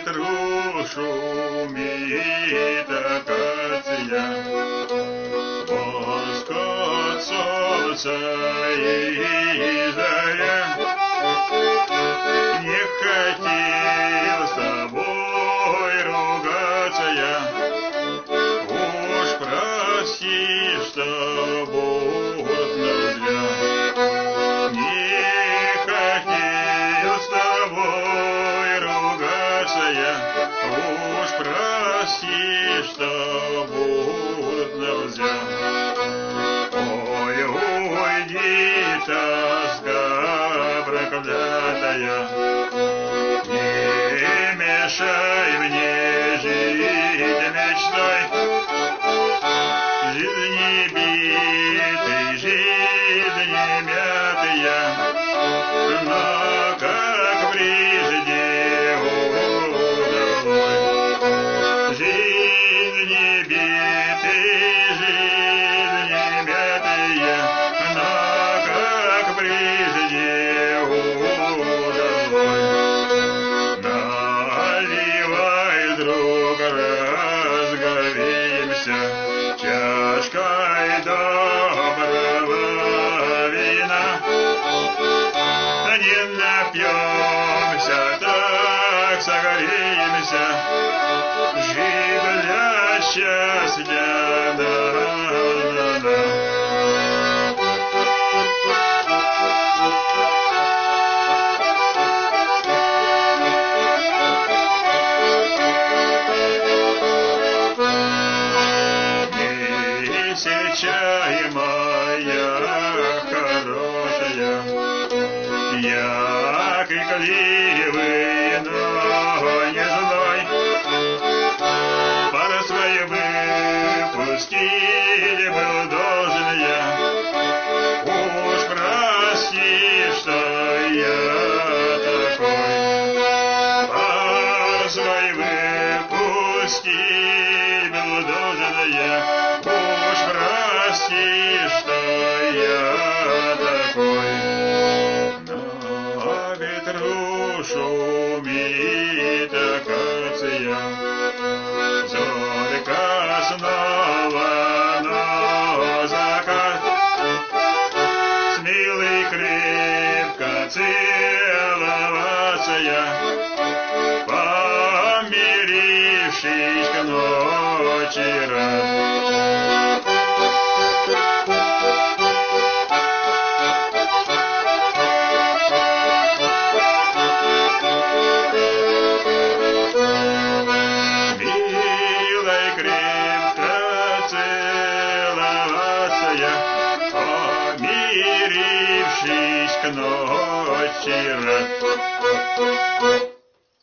ветру шумит акация, восход солнца и заря. Не хотел с тобой ругаться я, уж прости, что бурно зря. Не хотел с тобой ругаться я, уж прости, что бурно зря. Ой, уйди, тоска проклятая, не мешай мне жить мечтой. Жизни битой, жизни мятая, но как прежде удалой. Жизни битой, жизни мятая, но как прежде удалой. Наливай, друг, разговеемся чашкой доброго вина. Не напьемся, так согреемся, жить для счастья, да-да-да. Чай моя хорошая, я крикливый, но не злой. Пора свою выпустить был должен я, уж прости, что я такой. Пора свою выпустить был должен я, уж прости, что я такой. На ветру шумит акация, зорька снова на закат. С милой крепко целоваться я, помирившись к ночи рад. Помирившись к ночи рад.